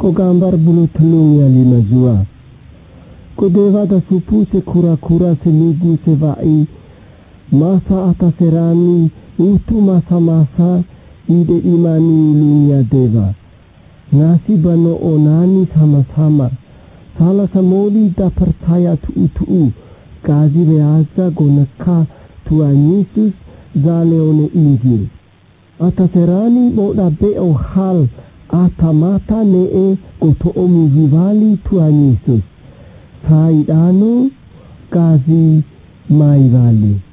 ko gambar bulu telung ya 5 jua. Ko dewa da supu se kura-kura se minggu se vai. Masa atas serani itu masa-masa ide imani lunia dewa. Nasi bano onani sama-sama. Salah samoli da percaya tu kazi beaza gonaka Tuhan Yesus zaleone Injil. Atas serani moda beo hal atamata nee goto omu vivali Tuhan Yesus. Saidano kazi mai vali.